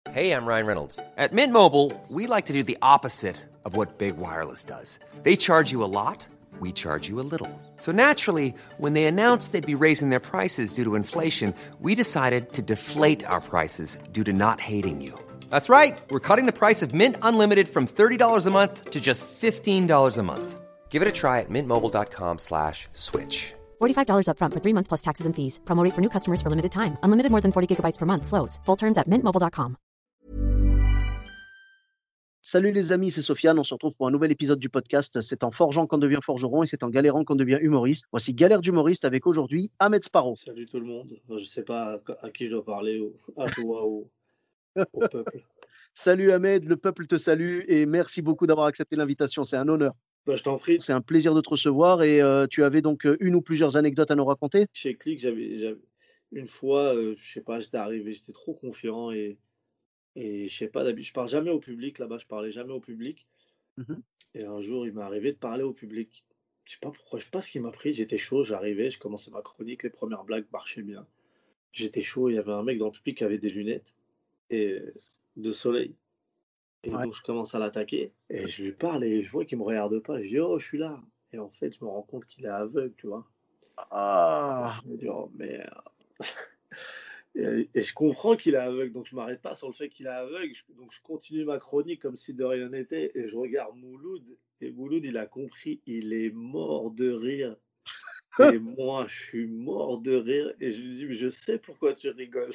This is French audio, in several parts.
Hey, I'm Ryan Reynolds. At Mint Mobile, we like to do the opposite of what Big Wireless does. They charge you a lot, we charge you a little. So naturally, when they announced they'd be raising their prices due to inflation, we decided to deflate our prices due to not hating you. That's right. We're cutting the price of Mint Unlimited from $30 a month to just $15 a month. Give it a try at mintmobile.com/switch. $45 up front for 3 months plus taxes and fees. Promo rate for new customers for limited time. Unlimited more than 40 gigabytes per month. Slows full terms at mintmobile.com. Salut les amis, c'est Sofiane. On se retrouve pour un nouvel épisode du podcast. C'est en forgeant qu'on devient forgeron et c'est en galérant qu'on devient humoriste. Voici Galère d'humoriste avec aujourd'hui Ahmed Sparrow. Salut tout le monde. Je sais pas à qui je dois parler, à toi ou au peuple. Salut Ahmed, le peuple te salue et merci beaucoup d'avoir accepté l'invitation. C'est un honneur. Bah, je t'en prie. C'est un plaisir de te recevoir et tu avais donc une ou plusieurs anecdotes à nous raconter. Chez Click, j'avais une fois, je sais pas, j'étais arrivé, j'étais trop confiant et je sais pas, d'habitude, je parle jamais au public là-bas, je parlais jamais au public. Mhm. Et un jour, il m'est arrivé de parler au public. Je sais pas pourquoi, je sais pas ce qui m'a pris. J'étais chaud, j'arrivais, je commençais ma chronique, les premières blagues marchaient bien. J'étais chaud, il y avait un mec dans le public qui avait des lunettes et de soleil. Et Ouais. donc, je commence à l'attaquer et je lui parle et je vois qu'il me regarde pas. Je dis, oh, je suis là. Et en fait, je me rends compte qu'il est aveugle, tu vois. Ah, Je me dis, oh merde. Et je comprends qu'il est aveugle, donc je m'arrête pas sur le fait qu'il est aveugle. Donc, je continue ma chronique comme si de rien n'était et je regarde Mouloud. Et Mouloud, il a compris, il est mort de rire. Et moi, je suis mort de rire. Et je lui dis, mais je sais pourquoi tu rigoles.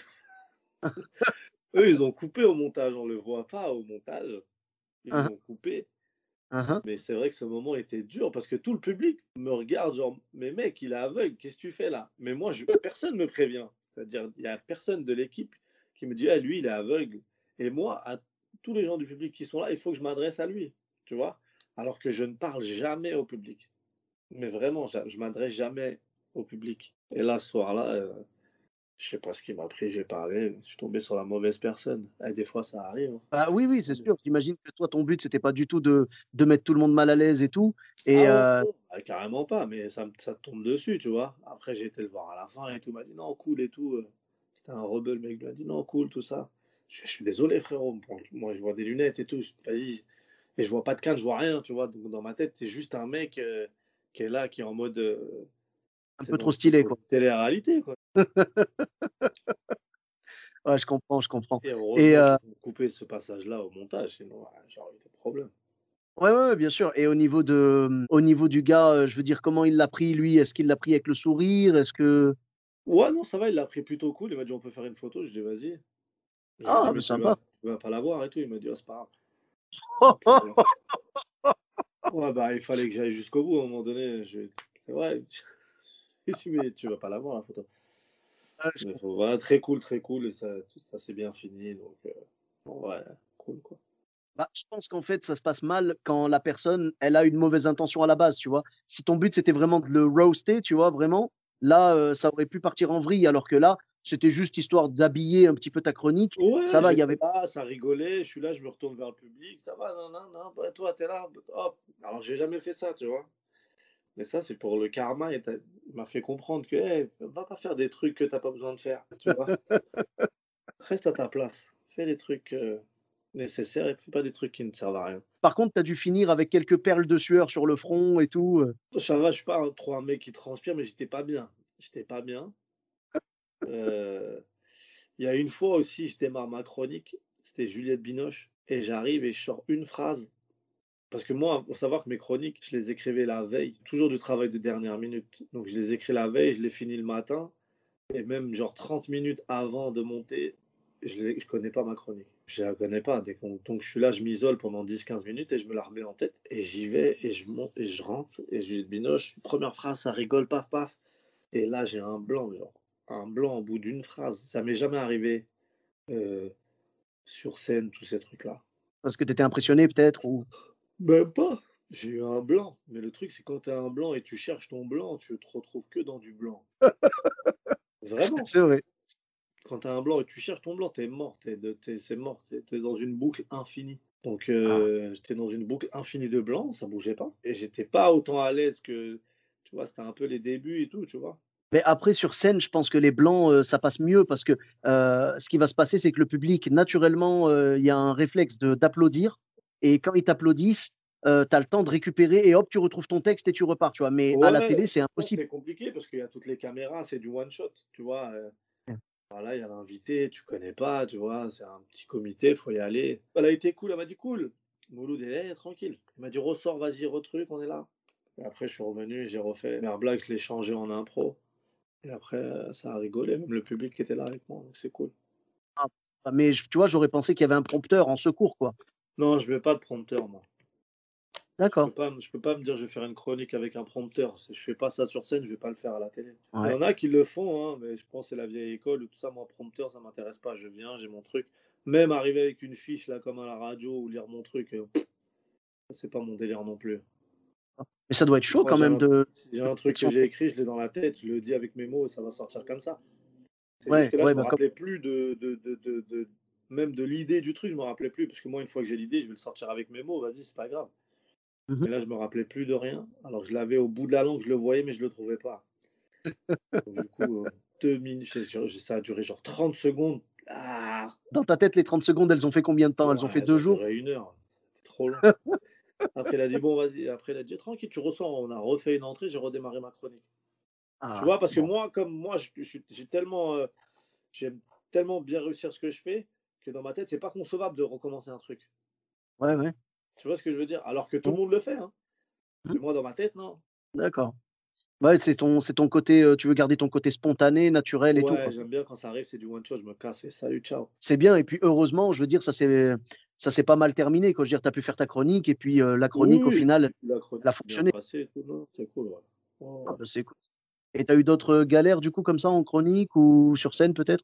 Eux, ils ont coupé au montage, on le voit pas au montage. Ils hein, l'ont coupé. hein. Mais c'est vrai que ce moment était dur parce que tout le public me regarde, genre, mais mec, il est aveugle, qu'est-ce que tu fais là? Mais moi, personne ne me prévient. C'est-à-dire, il n'y a personne de l'équipe qui me dit, ah, lui, il est aveugle. Et moi, à tous les gens du public qui sont là, il faut que je m'adresse à lui, tu vois? Alors que je ne parle jamais au public. Mais vraiment, je m'adresse jamais au public. Et là, ce soir-là, je sais pas ce qui m'a pris, j'ai parlé, je suis tombé sur la mauvaise personne. Et des fois, ça arrive, hein. Bah oui, oui, c'est sûr. J'imagine que toi, ton but, c'était pas du tout de mettre tout le monde mal à l'aise et tout. Et Ah ouais, non, bah, carrément pas, mais ça me tombe dessus, tu vois. Après, j'ai été le voir à la fin et tout, il m'a dit non, cool et tout. C'était un rebelle, mec, il m'a dit non, cool, tout ça. Je suis désolé, frérot. Bon, moi, je vois des lunettes et tout. Vas-y. Et je vois pas de canne, je vois rien, tu vois. Donc, dans ma tête, c'est juste un mec qui est là, qui est en mode. un C'est peu dans trop stylé, quoi. télé-réalité, quoi. Ouais, je comprends, je comprends. Et Et heureusement qu'ils ont coupé ce passage-là au montage, sinon, ouais, j'aurais eu des problèmes. ouais, ouais, ouais, bien sûr. Et au niveau du gars, je veux dire, comment il l'a pris, lui? Est-ce qu'il l'a pris avec le sourire? Est-ce que Ouais, non, ça va, il l'a pris plutôt cool. Il m'a dit on peut faire une photo. Je dis vas-y. Je lui ai dit ah, bah, mais sympa. tu vas pas la voir et tout. Il m'a dit oh, c'est pas grave. Donc, ouais, bah, il fallait que j'aille jusqu'au bout à un moment donné. C'est vrai. Je suis mais tu vas pas la voir la photo. Ouais, je Mais comprends. voilà, très cool et ça s'est bien fini. Donc, bon, ouais, cool quoi. Bah, je pense qu'en fait, ça se passe mal quand la personne, elle a une mauvaise intention à la base, tu vois? Si ton but, c'était vraiment de le roaster, tu vois, vraiment, là, ça aurait pu partir en vrille alors que là, c'était juste histoire d'habiller un petit peu ta chronique. Ça Ouais, va, il y j'étais avait là, ça rigolait. Je suis là, je me retourne vers le public. Ça va, non, non, non, bah, toi, t'es là. Hop. Alors, j'ai jamais fait ça, tu vois. Mais ça, c'est pour le karma. Il m'a fait comprendre que, hey, va pas faire des trucs que t'as pas besoin de faire, tu vois. Reste à ta place. Fais les trucs nécessaires et fais pas des trucs qui ne servent à rien. par contre, tu as dû finir avec quelques perles de sueur sur le front et tout. Ça va, je suis pas trop un mec qui transpire, mais j'étais pas bien. J'étais pas bien. Euh, Il y a une fois aussi, je démarre ma chronique. C'était Juliette Binoche. Et j'arrive et je sors une phrase. Parce que moi, faut savoir que mes chroniques, je les écrivais la veille. Toujours du travail de dernière minute. Donc je les écris la veille, je les finis le matin. Et même genre 30 minutes avant de monter, je connais pas ma chronique. Je la connais pas. Donc je suis là, je m'isole pendant 10-15 minutes et je me la remets en tête. Et j'y vais et je monte et je rentre. Et je lui dis, Binoche, première phrase, ça rigole, paf, paf. Et là, j'ai un blanc, genre. Un blanc au bout d'une phrase. Ça m'est jamais arrivé euh, sur scène, tous ces trucs-là. Parce que tu étais impressionné peut-être ou Même pas. J'ai eu un blanc. Mais le truc, c'est quand tu as un blanc et tu cherches ton blanc, tu te retrouves que dans du blanc. Vraiment. c'est vrai. Quand tu as un blanc et tu cherches ton blanc, t'es mort, c'est mort, t'es dans une boucle infinie. Donc Ah, j'étais dans une boucle infinie de blanc, ça bougeait pas. Et j'étais pas autant à l'aise que, tu vois, c'était un peu les débuts et tout, tu vois. Mais après, sur scène, je pense que les blancs, ça passe mieux parce que, ce qui va se passer, c'est que le public, naturellement, il y a un réflexe de d'applaudir et quand ils t'applaudissent, tu as le temps de récupérer et hop, tu retrouves ton texte et tu repars, tu vois? Mais à la Ouais, télé, c'est non, impossible. c'est compliqué parce qu'il y a toutes les caméras, c'est du one shot, tu vois? Mmh. Voilà, il y a l'invité, tu connais pas, tu vois? C'est un petit comité, faut y aller. Elle a été cool, elle m'a dit: «Cool». Mouloud, tranquille. Il m'a dit: «Ressors, vas-y, retruc, on est là». Et après, je suis revenu et j'ai refait leur blague, je l'ai changé en impro et après, ça a rigolé, même le public qui était là avec moi, donc c'est cool. Mais tu vois, j'aurais pensé qu'il y avait un prompteur en secours, quoi. Non, je mets pas de prompteur, moi. D'accord. Je peux pas me dire: «Je vais faire une chronique avec un prompteur». Je fais pas ça sur scène, je vais pas le faire à la télé. Il y Ouais. en a qui le font, hein, mais je pense que c'est la vieille école ou tout ça. Moi, prompteur, ça m'intéresse pas. Je viens, j'ai mon truc. Même arriver avec une fiche là, comme à la radio ou lire mon truc, c'est pas mon délire non plus. Mais ça doit être chaud Moi, quand même de si j'ai un truc mettre que son j'ai écrit, je l'ai dans la tête, je le dis avec mes mots et ça va sortir comme ça. C'est juste ouais, que là, ouais, je me bah, comme rappelais plus même de l'idée du truc, je me rappelais plus parce que moi, une fois que j'ai l'idée, je vais le sortir avec mes mots. Vas-y, c'est pas grave. mmh. Mais là, je me rappelais plus de rien. Alors que je l'avais au bout de la langue, je le voyais, mais je le trouvais pas. Donc, du coup, 2 minutes, ça a duré genre 30 secondes. Ah! Dans ta tête, les 30 secondes, elles ont fait combien de temps? Elles ont fait Ouais, 2 ça a jours? duré 1 heure. C'était trop long. Après, il a dit: «Bon, vas-y». Après, il a dit: «Tranquille, tu ressors». On a refait une entrée, j'ai redémarré ma chronique. Tu Ah, vois? Parce que bon. moi, comme moi, j'ai tellement, j'aime tellement bien réussir ce que je fais, que dans ma tête, c'est pas concevable de recommencer un truc. Ouais, ouais. Tu vois ce que je veux dire? Alors que tout le Mmh. monde le fait, hein. Mmh. Mais moi, dans ma tête, non. D'accord. Ouais, c'est ton côté, tu veux garder ton côté spontané, naturel et tout, Ouais, quoi. j'aime bien quand ça arrive, c'est du one shot, je me casse et salut, ciao. C'est bien et puis heureusement, je veux dire, ça s'est pas mal terminé, quoi. Je veux dire, tu as pu faire ta chronique et puis, la Oui, chronique, au oui, final, et puis la chronique elle a s'est bien fonctionné. passée et tout, non, c'est cool, ouais. Ouais, Ah ouais. bah, c'est cool et tu as eu d'autres, galères, du coup, comme ça, en chronique ou sur scène, peut-être?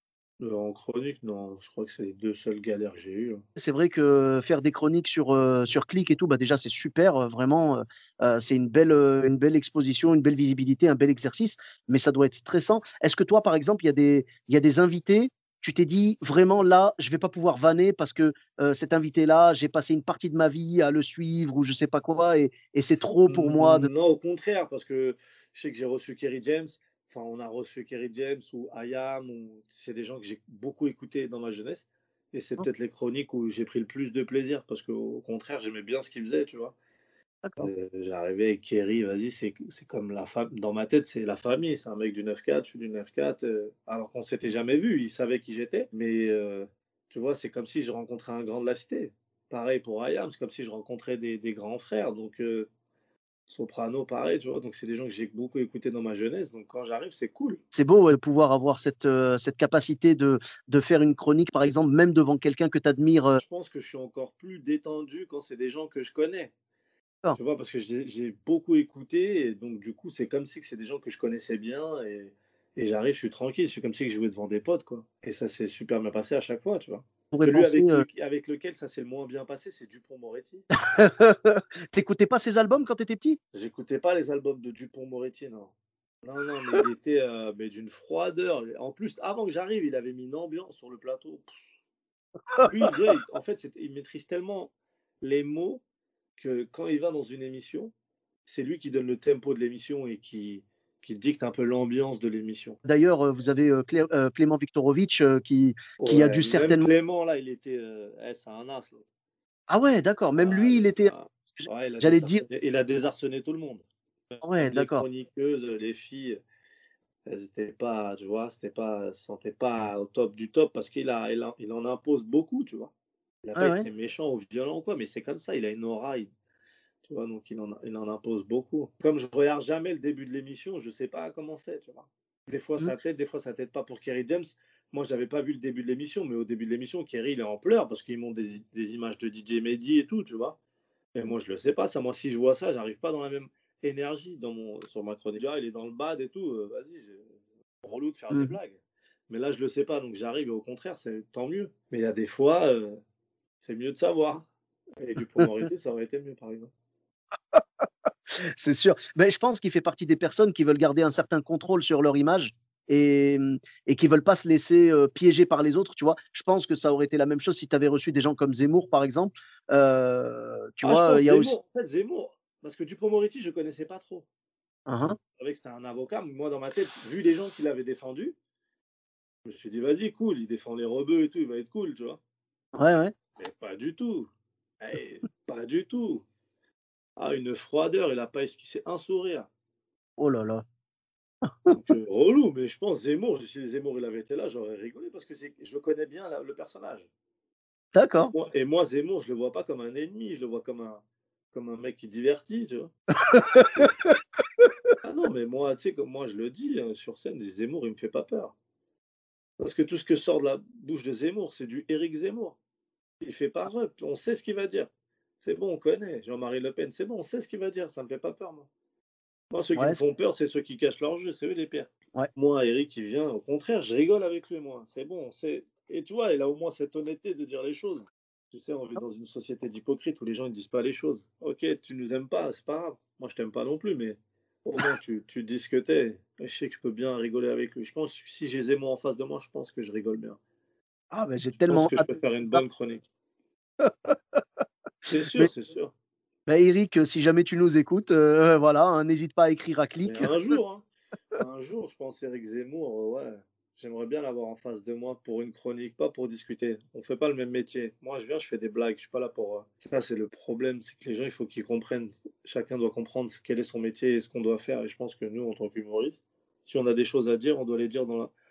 En chronique, non, je crois que c'est les 2 seules galères que j'ai eues, hein. C'est vrai que faire des chroniques sur Click et tout, bah, déjà, c'est super, vraiment, c'est une belle exposition, une belle visibilité, un bel exercice, mais ça doit être stressant. Est-ce que toi, par exemple, il y a des invités, tu t'es dit: «Vraiment là, je vais pas pouvoir vanner parce que, cet invité-là, j'ai passé une partie de ma vie à le suivre» ou je sais pas quoi et c'est trop pour moi de Non, au contraire, parce que je sais que j'ai reçu Kerry James, enfin, on a reçu Kerry James ou IAM ou c'est des gens que j'ai beaucoup écoutés dans ma jeunesse et c'est peut-être les chroniques où j'ai pris le plus de plaisir parce qu'au contraire, j'aimais bien ce qu'ils faisaient, tu vois? d'accord. J'arrivais avec Kerry, vas-y, c'est comme la fam dans ma tête, c'est la famille, c'est un mec du 9-4, je suis du 9-4, alors qu'on s'était jamais vu. Il savait qui j'étais, mais tu vois, c'est comme si je rencontrais un grand de la cité. Pareil pour IAM, c'est comme si je rencontrais des grands frères, donc Soprano, pareil, tu vois? Donc c'est des gens que j'ai beaucoup écoutés dans ma jeunesse, donc quand j'arrive, c'est cool. C'est beau, ouais, de pouvoir avoir cette capacité de faire une chronique, par exemple, même devant quelqu'un que tu admires, Je pense que je suis encore plus détendu quand c'est des gens que je connais, d'accord. tu vois? Parce que j'ai beaucoup écouté et donc du coup, c'est comme si que c'est des gens que je connaissais bien et j'arrive, je suis tranquille, je suis comme si que je jouais devant des potes, quoi et ça s'est super bien passé à chaque fois, tu vois? On pourrait Celui penser, avec lequel ça s'est le moins bien passé, c'est Dupond-Moretti. tu pas ses albums quand tu étais petit? J'écoutais pas les albums de Dupond-Moretti, non. Non, non, mais il était, mais d'une froideur. En plus, avant que j'arrive, il avait mis une ambiance sur le plateau. Lui, il vient, en fait, il maîtrise tellement les mots que quand il va dans une émission, c'est lui qui donne le tempo de l'émission et qui dicte un peu l'ambiance de l'émission. D'ailleurs, vous avez, Clément Viktorovitch, qui a Ouais, dû même certainement Clément, là, il était, c'est un as, l'autre. ah ouais, d'accord, même Ah, lui, il était ouais, j'allais te dire il a désarçonné tout le monde. ouais, Même les d'accord. chroniqueuses, les filles, elles étaient pas, tu vois, elles se sentaient pas au top du top parce il en impose beaucoup, tu vois? Il a Ouais, pas ouais. été méchant ou violent ou quoi, mais c'est comme ça, il a une aura, tu vois? Donc il en impose beaucoup. Comme je regarde jamais le début de l'émission, je sais pas comment c'est, tu vois? Mmh. Des fois ça t'aide pas pour Kerry James. Moi, j'avais pas vu le début de l'émission, mais au début de l'émission, Kerry, il est en pleurs parce qu'il montre des images de DJ Mehdi et tout, tu vois? Et moi, je le sais pas ça. Moi, si je vois ça, j'arrive pas dans la même énergie sur ma chronique. Ah, il est dans le bad et tout, vas-y, j'ai relou de faire des Mmh. blagues. Mais là, je le sais pas, donc j'arrive et au contraire, c'est tant mieux. Mais il y a des fois, c'est mieux de savoir et du Dupond-Moretti, ça aurait été mieux, par exemple. C'est sûr. Mais je pense qu'il fait partie des personnes qui veulent garder un certain contrôle sur leur image et qui veulent pas se laisser, piéger par les autres, tu vois? Je pense que ça aurait été la même chose si tu avais reçu des gens comme Zemmour, par exemple. Tu Ah, je vois, pense il y a aussi Zemmour, en fait, Zemmour, parce que Dupond-Moretti, je connaissais pas trop. Hein, Je savais que c'était un avocat, mais moi, dans ma tête, vu les gens qui l'avaient défendu, je me suis dit, vas-y, cool, il défend les rebeux et tout, il va être cool, tu vois. ouais, ouais. Mais pas du tout. Pas du tout. Ah, une froideur, il a pas esquissé un sourire. Oh là là. Donc, relou, mais je pense Zemmour, si Zemmour il avait été là, j'aurais rigolé parce que je le connais bien le personnage. D'accord. Et moi, Zemmour, je le vois pas comme un ennemi, je le vois comme un mec qui divertit, tu vois. Ah non, mais moi, tu sais, comme moi je le dis sur scène, Zemmour, il me fait pas peur. Parce que tout ce que sort de la bouche de Zemmour, c'est du Éric Zemmour. Il fait pas rep, on sait ce qu'il va dire. C'est bon, on connaît. Jean-Marie Le Pen, c'est bon, on sait ce qu'il va dire, ça me fait pas peur, moi. Moi, ceux qui me Ouais, font peur, c'est ceux qui cachent leur jeu, c'est eux les pires. ouais. Moi, Eric, il vient, au contraire, je rigole avec lui, moi. C'est bon, c'est. Et tu vois, il a au moins cette honnêteté de dire les choses. Tu sais, on vit dans une société d'hypocrites où les gens ne disent pas les choses. Ok, tu nous aimes pas, c'est pas grave. Moi, je t'aime pas non plus, mais au moins, tu dis ce que t'es. Et je sais que je peux bien rigoler avec lui. Je pense que si j'ai Zemmour en face de moi, je pense que je rigole bien. Ah, ben j'ai Je pense tellement que je hâte peux de faire voir une ça. bonne chronique. C'est sûr, Mais c'est sûr. bah, Eric, si jamais tu nous écoutes, voilà, hein, n'hésite pas à écrire à Mais Click. un jour, je pense Éric Zemmour, ouais, j'aimerais bien l'avoir en face de moi pour une chronique, pas pour discuter. On fait pas le même métier. Moi, je viens, je fais des blagues, je suis pas là pour. Ça, c'est le problème, c'est que les gens, il faut qu'ils comprennent. Chacun doit comprendre quel est son métier et ce qu'on doit faire. Et je pense que nous, en tant qu'humoristes, si on a des choses à dire, on doit les dire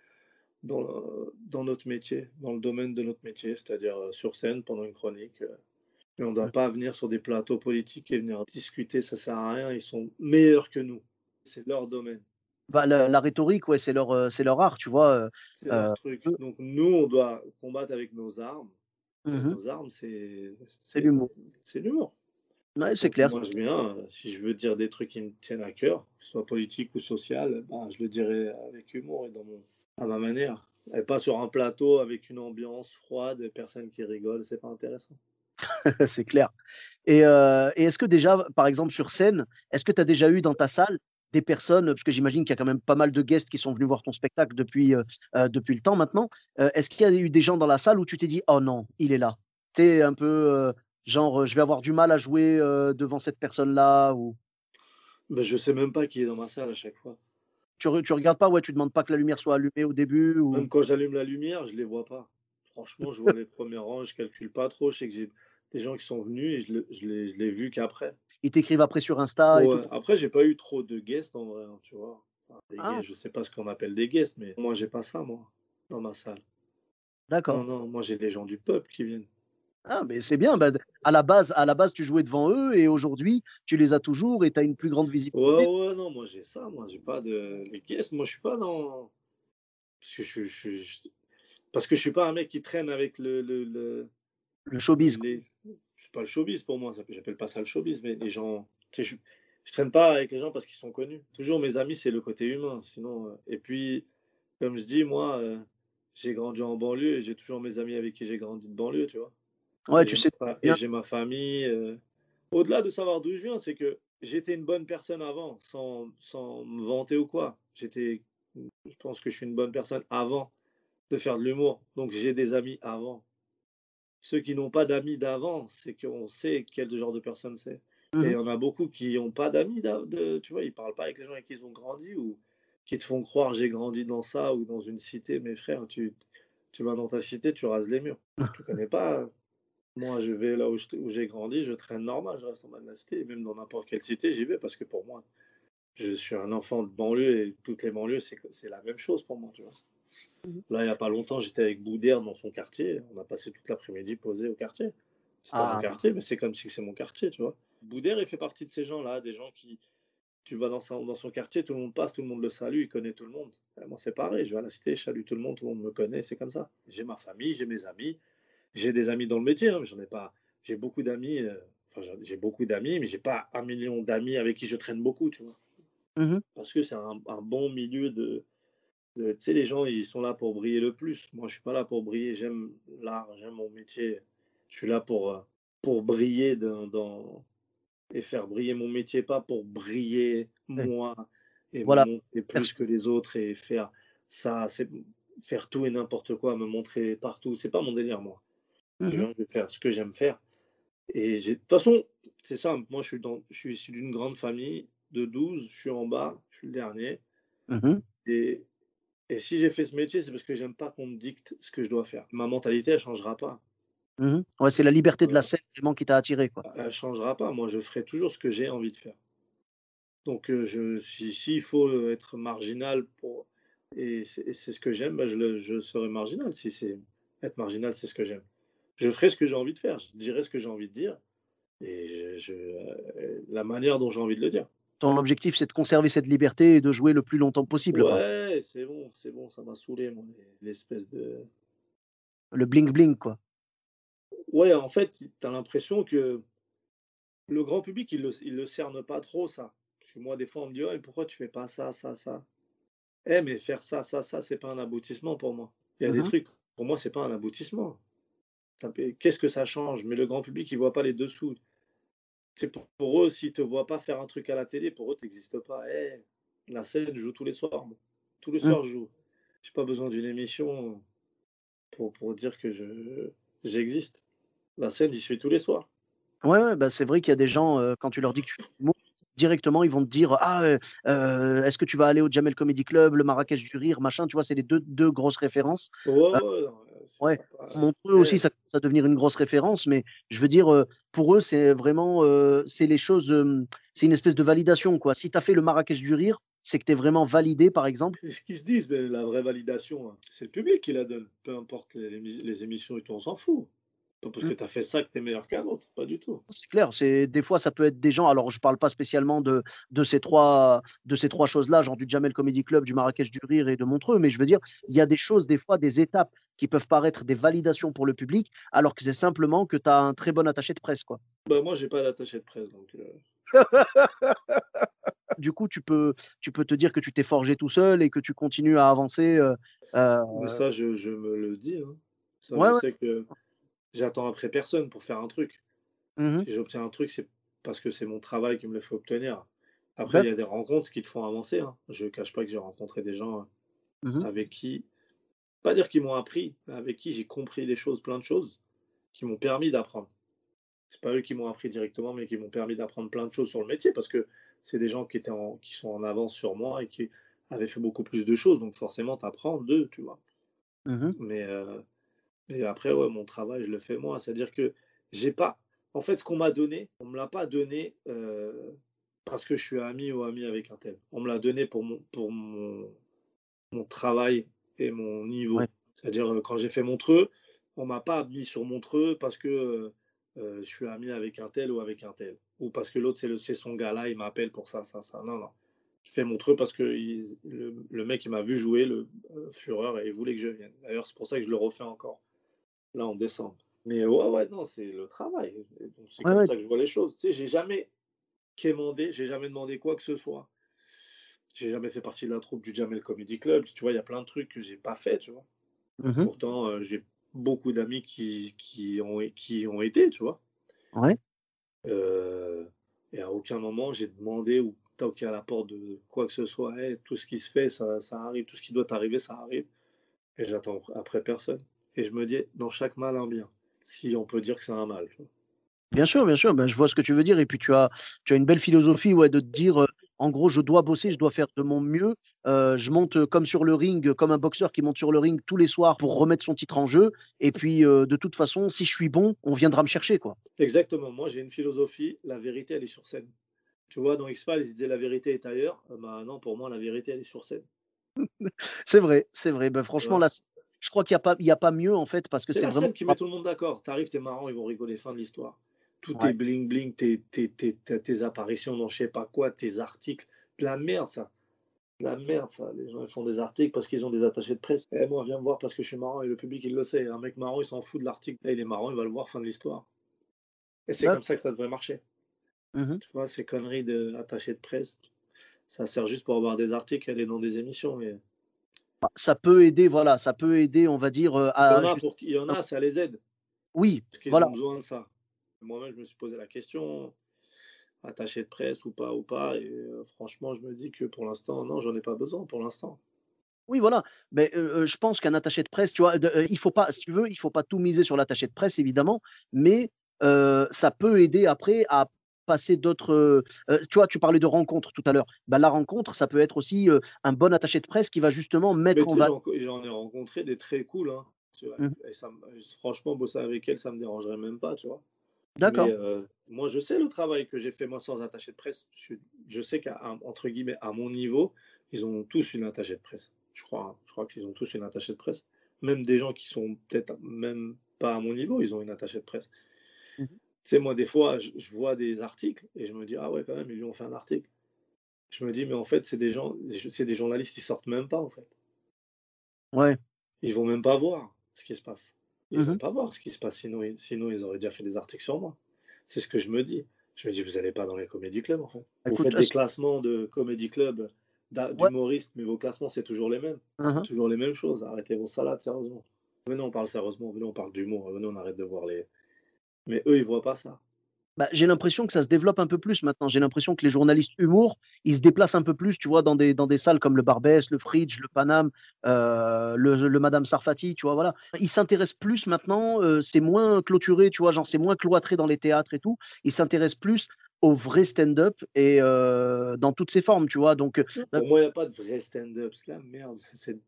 dans notre métier, dans le domaine de notre métier, c'est-à-dire sur scène pendant une chronique. Et on ne doit pas venir sur des plateaux politiques et venir discuter, ça sert à rien. Ils sont meilleurs que nous. C'est leur domaine. Bah, la rhétorique, ouais, c'est leur art, tu vois? C'est leur Heu, truc. eux Donc nous, on doit combattre avec nos armes. Et mmh nos armes, c'est c'est c'est l'humour. c'est l'humour. Ouais, c'est Donc clair. moi, je viens, si je veux dire des trucs qui me tiennent à cœur, que ce soit politique ou social, ben, je le dirai avec humour et à ma manière. Et pas sur un plateau avec une ambiance froide et personne qui rigole, c'est pas intéressant. C'est clair. Et est-ce que déjà, par exemple, sur scène, est-ce que tu as déjà eu dans ta salle des personnes, parce que j'imagine qu'il y a quand même pas mal de guests qui sont venus voir ton spectacle depuis le temps maintenant. Est-ce qu'il y a eu des gens dans la salle où tu t'es dit: «Oh non, il est là»? Tu sais, un peu, genre, «Je vais avoir du mal à jouer, devant cette personne-là» ou Ben, je sais même pas qui est dans ma salle à chaque fois. tu regardes pas, ouais, tu demandes pas que la lumière soit allumée au début ou Même quand j'allume la lumière, je les vois pas. Franchement, je vois les premiers rangs, je calcule pas trop. Je sais que j'ai des gens qui sont venus et je l'ai vu qu'après. ils t'écrivent après sur Insta et tout? Ouais. Après, j'ai pas eu trop de guests en vrai, hein, tu vois. Enfin, des Ah, guests, je sais pas ce qu'on appelle des guests, mais moi, j'ai pas ça, moi, dans ma salle. Non, d'accord. non, moi, j'ai les gens du peuple qui viennent. Ah, mais c'est bien, bah, à la base, tu jouais devant eux et aujourd'hui, tu les as toujours et tu as une plus grande Ouais, visibilité. ouais, non, moi, j'ai ça. Moi, j'ai pas de. Les guests, moi, je suis pas dans. Parce que parce que je suis pas un mec qui traîne avec Le showbiz, quoi. les. C'est pas le showbiz pour moi, j'appelle pas ça le showbiz, mais les gens. Tu sais, je traîne pas avec les gens parce qu'ils sont connus. Toujours mes amis, c'est le côté humain. Sinon, et puis, comme je dis, moi, j'ai grandi en banlieue et j'ai toujours mes amis avec qui j'ai grandi de banlieue, tu vois. Ouais, tu sais Et bien. j'ai ma famille. Au-delà de savoir d'où je viens, c'est que j'étais une bonne personne avant, sans me vanter ou quoi. Je pense que je suis une bonne personne avant de faire de l'humour. Donc j'ai des amis avant. Ceux qui n'ont pas d'amis d'avant, c'est qu'on sait quel genre de personne c'est. Et il Mmh. y en a beaucoup qui n'ont pas d'amis, tu vois, ils parlent pas avec les gens avec qui ils ont grandi ou qui te font croire j'ai grandi dans ça ou dans une cité. Mes frères, tu vas dans ta cité, tu rases les murs. Tu connais pas. Moi, je vais là où j'ai grandi, je traîne normal, je reste en bas de la cité. Et même dans n'importe quelle cité, j'y vais parce que pour moi, je suis un enfant de banlieue et toutes les banlieues, c'est la même chose pour moi, tu vois. Mmh. Là, il n'y a pas longtemps, j'étais avec Boudère dans son quartier. On a passé toute l'après-midi posé au quartier. C'est pas mon Ah, quartier, mais c'est comme si c'est mon quartier, tu vois. Boudère, il fait partie de ces gens-là, des gens qui, tu vas dans son quartier, tout le monde passe, tout le monde le salue, il connaît tout le monde. Moi, c'est pareil, je vais à la cité, je salue tout le monde me connaît, c'est comme ça. J'ai ma famille, j'ai mes amis, j'ai des amis dans le métier, hein, mais j'en ai pas. J'ai beaucoup d'amis, j'ai beaucoup d'amis, mais j'ai pas un million d'amis avec qui je traîne beaucoup, tu vois. mmh. Parce que c'est un bon milieu tu sais, les gens, ils sont là pour briller le plus. Moi, je suis pas là pour briller. J'aime l'art, j'aime mon métier. Je suis là pour briller et faire briller mon métier, pas pour briller Ouais, moi et me voilà, montrer plus perso. que les autres et faire ça, c'est faire tout et n'importe quoi, me montrer partout. C'est pas mon délire, moi. Je Mmh. viens de faire ce que j'aime faire. Et de toute façon, c'est simple. Moi, je suis issu d'une grande famille. de 12, je suis en bas, je suis le dernier. Mmh. Et, et si j'ai fait ce métier, c'est parce que j'aime pas qu'on me dicte ce que je dois faire. Ma mentalité, elle changera pas. Mmh. Ouais, c'est la liberté de la Voilà. scène vraiment qui t'a attiré, quoi. Elle changera pas. Moi, je ferai toujours ce que j'ai envie de faire. Donc, s'il faut être marginal et c'est ce que j'aime, bah, je serai marginal. Si c'est être marginal, c'est ce que j'aime. Je ferai ce que j'ai envie de faire. Je dirai ce que j'ai envie de dire et la manière dont j'ai envie de le dire. Ton objectif, c'est de conserver cette liberté et de jouer le plus longtemps possible, quoi. Ouais, c'est bon, ça m'a saoulé, moi, l'espèce de. Le bling bling, quoi. Ouais, en fait, tu as l'impression que le grand public, il le cerne pas trop, ça. Parce que moi, des fois, on me dit: «Ouais, pourquoi tu fais pas ça, ça, ça?» Eh, mais faire ça, ça, ça, c'est pas un aboutissement pour moi. Il y a des Mmh. trucs, pour moi, c'est pas un aboutissement. Qu'est-ce que ça change? Mais le grand public, il voit pas les dessous. C'est pour eux, s'ils te voient pas faire un truc à la télé, pour eux, tu existes pas. Eh, la scène, je joue tous les soirs, moi. Tous les Mmh. soirs, je joue. J'ai pas besoin d'une émission pour dire que j'existe. La scène, j'y suis tous les soirs. Ouais, ouais, bah, c'est vrai qu'il y a des gens, quand tu leur dis que tu fais de l'humour, directement, ils vont te dire: «Ah, est-ce que tu vas aller au Jamel Comedy Club, le Marrakech du rire, machin?» Tu vois? C'est les deux grosses références. Ouais, Heu, ouais, non, ouais, ça a pas. Montreux aussi, Eh, ça commence à devenir une grosse référence, mais je veux dire, pour eux, c'est vraiment, c'est les choses, c'est une espèce de validation, quoi. Si tu as fait le Marrakech du rire, c'est que tu es vraiment validé, par exemple. c'est ce qu'ils se disent, mais la vraie validation, hein, c'est le public qui la donne. Peu importe les émissions et tout, on s'en fout. Pas parce Mmh. que tu as fait ça que tu es meilleur qu'un autre, pas du tout. C'est clair, c'est des fois, ça peut être des gens alors je parle pas spécialement de ces 3 choses-là, genre du Jamel Comedy Club, du Marrakech du rire et de Montreux, mais je veux dire, il y a des choses, des fois, des étapes qui peuvent paraître des validations pour le public, alors que c'est simplement que tu as un très bon attaché de presse, quoi. Bah, moi, j'ai pas d'attaché de presse, donc Du coup, tu peux te dire que tu t'es forgé tout seul et que tu continues à avancer, mais ça, je me le dis, hein. Ça, ouais, je ouais. sais que j'attends après personne pour faire un truc. Mmh mh. Si j'obtiens un truc, c'est parce que c'est mon travail qui me le fait obtenir. Après, il y a D'accord. des rencontres qui te font avancer, hein. Je cache pas que j'ai rencontré des gens, Mmh mh. avec qui pas dire qu'ils m'ont appris, mais avec qui j'ai compris des choses, plein de choses, qui m'ont permis d'apprendre. C'est pas eux qui m'ont appris directement, mais qui m'ont permis d'apprendre plein de choses sur le métier parce que c'est des gens qui sont en avance sur moi et qui avaient fait beaucoup plus de choses, donc forcément, tu apprends d'eux, tu vois? Mmh mh. Mais, et après, ouais, mon travail, je le fais moi. C'est-à-dire que j'ai pas en fait, ce qu'on m'a donné, on me l'a pas donné, parce que je suis ami ou ami avec un tel. On me l'a donné pour mon travail et mon Ouais. niveau. C'est-à-dire, quand j'ai fait Montreux, on m'a pas mis sur Montreux parce que, je suis ami avec un tel ou avec un tel. Ou parce que l'autre, c'est son gars-là, il m'appelle pour ça, ça, ça. Non, non. J'ai fait Montreux parce que le mec, il m'a vu jouer, le, Fureur, et il voulait que je vienne. D'ailleurs, c'est pour ça que je le refais encore, là, en décembre. Mais ouais, ouais, non, c'est le travail. Et donc c'est Ouais, comme ouais. ça que je vois les choses. Tu sais, j'ai jamais quémandé, j'ai jamais demandé quoi que ce soit. J'ai jamais fait partie de la troupe du Jamel Comedy Club. Tu vois, il y a plein de trucs que j'ai pas fait, tu vois. Mmh mh. Pourtant, j'ai beaucoup d'amis qui y ont été, tu vois. Ouais. Heu et à aucun moment j'ai demandé ou toqué à la porte de quoi que ce soit: «Hey, tout ce qui se fait, ça arrive, tout ce qui doit arriver, ça arrive», et j'attends après personne, et je me dis: «Dans chaque mal un bien», si on peut dire que c'est un mal, tu vois? Bien sûr, ben, je vois ce que tu veux dire et puis tu as une belle philosophie, ouais, de te dire, en gros: «Je dois bosser, je dois faire de mon mieux». Je monte, comme sur le ring, comme un boxeur qui monte sur le ring tous les soirs pour remettre son titre en jeu et puis, de toute façon, si je suis bon, on viendra me chercher, quoi. Exactement, moi j'ai une philosophie, la vérité elle est sur scène. Tu vois, dans X-Files, ils disaient: «La vérité est ailleurs», bah non, pour moi la vérité elle est sur scène, C'est vrai, c'est vrai. Ben, tu franchement, vois? là, je crois qu'il y a pas mieux, en fait, parce que C'est c'est la vraiment scène qui met tout le monde d'accord. Tu arrives, tu es marrant, ils vont rigoler, fin de l'histoire. Tout est ouais. bling bling, tes apparitions dans je sais pas quoi, tes articles. De la merde ça, de la merde ça. Les gens ils font des articles parce qu'ils ont des attachés de presse. «Eh moi viens me voir parce que je suis marrant», et le public il le sait. Un mec marrant, il s'en fout de l'article. Eh il est marrant, il va le voir, fin de l'histoire. Et c'est D'ac comme ça que ça devrait marcher. Mmh mh. Tu vois? Ces conneries d'attachés de presse, ça sert juste pour avoir des articles et aller dans des émissions, mais Bah, ça peut aider, voilà, ça peut aider, on va dire, il y en à a juste pour qui il y en a, ça les aide oui, parce qu'ils voilà. ont besoin de ça. Moi-même, je me suis posé la question. Attaché de presse ou pas, et franchement, je me dis que pour l'instant, non, j'en ai pas besoin pour l'instant. Oui, voilà. Mais, je pense qu'un attaché de presse, tu vois, il faut pas si tu veux, il faut pas tout miser sur l'attaché de presse évidemment, mais, ça peut aider après à passer d'autres. Tu vois, tu parlais de rencontres tout à l'heure. Bah, la rencontre, ça peut être aussi un bon attaché de presse qui va justement Mais mettre en tu sais, valeur. j'en ai rencontré des très cool, hein, tu vois? Mhm. Et franchement, bosser avec elles, ça me dérangerait même pas, tu vois? Mais D'accord. moi, je sais le travail que j'ai fait moi sans attaché de presse. Je sais qu'à entre guillemets «à mon niveau», ils ont tous une attachée de presse. Je crois, hein. Je crois qu'ils ont tous une attachée de presse. Même des gens qui sont peut-être même pas à mon niveau, ils ont une attachée de presse. Mhm. Tu sais, moi, des fois, je vois des articles et je me dis: «Ah ouais, quand même, ils lui ont fait un article». Je me dis: «Mais en fait, c'est des journalistes, qui sortent même pas, en fait». Ouais. Ils vont même pas voir ce qui se passe. Ils vont Mhm. pas voir ce qui se passe, sinon ils auraient déjà fait des articles sur moi. C'est ce que je me dis. Je me dis: «Vous allez pas dans les comédie clubs, en fait. Vous Écoute, faites des classements de comédie club ouais. d'humoristes, mais vos classements, c'est toujours les mêmes. C'est Mhm. toujours les mêmes choses. Arrêtez vos salades, sérieusement. Venez, on parle sérieusement. Venez, on parle d'humour. Venez, on arrête de voir les» mais eux, ils voient pas ça. Bah, j'ai l'impression que ça se développe un peu plus maintenant. J'ai l'impression que les journalistes humour, ils se déplacent un peu plus, tu vois, dans des salles comme le Barbès, le Fridge, le Paname, le Madame Sarfati, tu vois, voilà. Ils s'intéressent plus maintenant, c'est moins clôturé, tu vois, genre c'est moins cloîtré dans les théâtres et tout. Ils s'intéressent plus au vrai stand-up et dans toutes ses formes, tu vois. Donc, Pour moi, il y a pas de vrai stand-up. C'est la merde.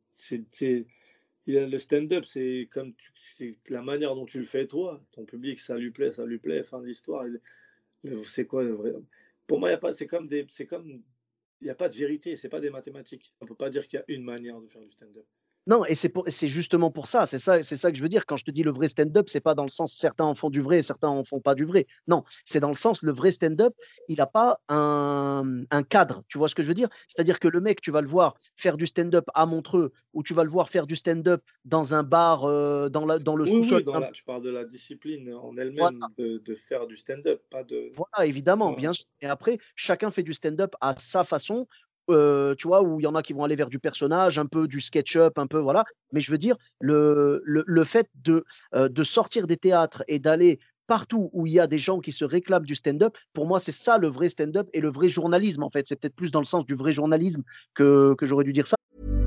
Le stand-up, c'est la manière dont tu le fais toi. Ton public, ça lui plaît, fin de l'histoire. C'est quoi le vrai? Pour moi, il y a pas, il y a pas de vérité, c'est pas des mathématiques. On peut pas dire qu'il y a une manière de faire du stand-up. non, et c'est justement pour ça, c'est ça que je veux dire quand je te dis le vrai stand-up, c'est pas dans le sens certains en font du vrai et certains en font pas du vrai. Non, c'est dans le sens le vrai stand-up, il a pas un cadre, tu vois ce que je veux dire? C'est-à-dire que le mec, tu vas le voir faire du stand-up à Montreux ou tu vas le voir faire du stand-up dans un bar, dans le Oui, sous-sol oui, d'un tu parles de la discipline en elle-même voilà. de faire du stand-up, pas de. Voilà, évidemment, Voilà. bien sûr. Et après, chacun fait du stand-up à sa façon, tu vois? Où il y en a qui vont aller vers du personnage, un peu du sketch-up, un peu voilà. Mais je veux dire, le fait de sortir des théâtres et d'aller partout où il y a des gens qui se réclament du stand-up, pour moi, c'est ça le vrai stand-up et le vrai journalisme, en fait. C'est peut-être plus dans le sens du vrai journalisme que j'aurais dû dire ça.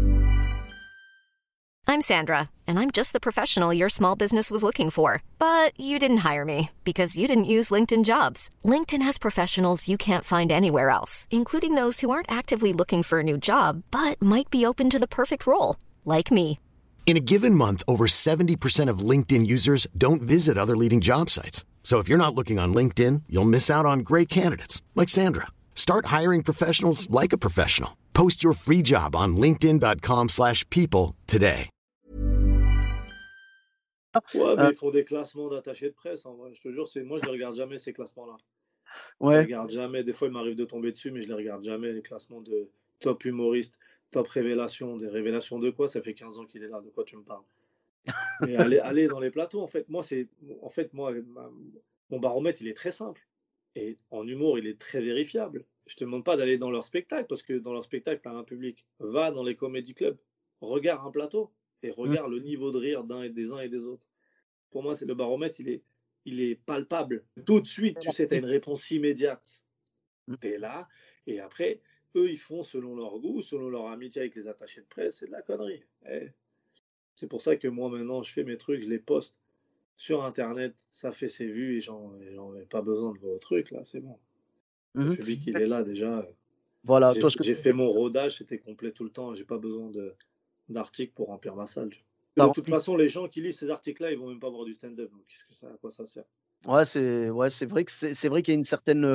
I'm Sandra, and I'm just the professional your small business was looking for. But you didn't hire me because you didn't use LinkedIn Jobs. LinkedIn has professionals you can't find anywhere else, including those who aren't actively looking for a new job, but might be open to the perfect role, like me. In a given month, over 70% of LinkedIn users don't visit other leading job sites. So if you're not looking on LinkedIn, you'll miss out on great candidates like Sandra. Start hiring professionals like a professional. Post your free job on linkedin.com/people today. Ouais, mais Heu, ils font des classements d'attachés de presse, en vrai. Je te jure, moi, je les regarde jamais, ces classements-là. Je les ouais. regarde jamais. Des fois, il m'arrive de tomber dessus, mais je les regarde jamais, les classements de top humoriste, top révélation. Des révélations de quoi? Ça fait 15 ans qu'il est là. De quoi tu me parles? Mais aller dans les plateaux, en fait. Moi, mon baromètre, il est très simple. Et en humour, il est très vérifiable. Je te demande pas d'aller dans leur spectacle, parce que dans leur spectacle, tu as un public. Va dans les comédie clubs, regarde un plateau et Mmh. regarde le niveau de rire des uns et des autres. Pour moi, c'est le baromètre, il est palpable. Tout de suite, tu La sais, tu as prise une réponse immédiate. mmh. Tu es là, et après, eux, ils font selon leur goût, selon leur amitié avec les attachés de presse, c'est de la connerie. C'est pour ça que moi, maintenant, je fais mes trucs, je les poste sur internet, ça fait ses vues et j'en ai pas besoin de vos trucs là, c'est bon. Le Mmh. public, il est là déjà. Voilà, toi, ce que J'ai fait mon rodage, c'était complet tout le temps, j'ai pas besoin d'articles pour remplir ma salle. tu as De toute rempli. façon, les gens qui lisent ces articles-là, ils vont même pas voir du stand-up, donc qu'est-ce que ça, à quoi ça sert? Ouais, c'est vrai que c'est vrai qu'il y a